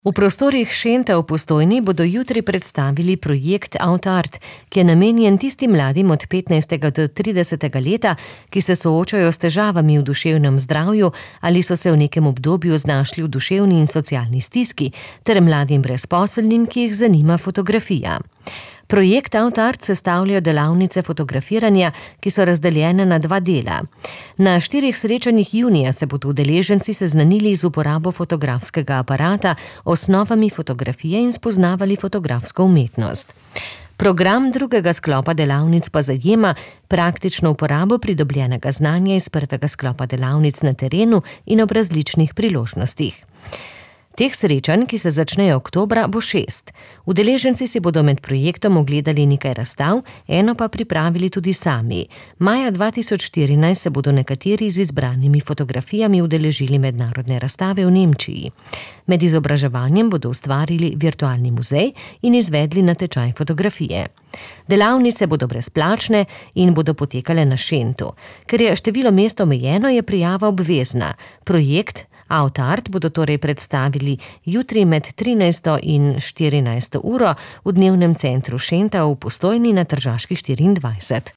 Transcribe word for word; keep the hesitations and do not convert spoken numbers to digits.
V prostorih Šenta v Postojni bodo jutri predstavili projekt Outart, ki je namenjen tistim mladim od petnajstega do tridesetega leta, ki se soočajo s težavami v duševnem zdravju ali so se v nekem obdobju znašli v duševni in socialni stiski, ter mladim brezposelnim, ki jih zanima fotografija. Projekt Outart sestavljajo delavnice fotografiranja, ki so razdeljene na dva dela. Na štirih srečanjih junija se bodo udeleženci seznanili z uporabo fotografskega aparata, osnovami fotografije in spoznavali fotografsko umetnost. Program drugega sklopa delavnic pa zajema praktično uporabo pridobljenega znanja iz prvega sklopa delavnic na terenu in ob različnih priložnostih. Teh srečanj, ki se začnejo oktobra, bo šest. Udeleženci si bodo med projektom ogledali nekaj razstav, eno pa pripravili tudi sami. Maja dva tisoč štirinajst se bodo nekateri z izbranimi fotografijami udeležili mednarodne razstave v Nemčiji. Med izobraževanjem bodo ustvarili virtualni muzej in izvedli natečaj fotografije. Delavnice bodo brezplačne in bodo potekale na Šentu. Ker je število mest omejeno, je prijava obvezna. Projekt Outart bodo torej predstavili jutri med trinajsto in štirinajsto uro v dnevnem centru Šenta v Postojni na Tržaški štiriindvajset.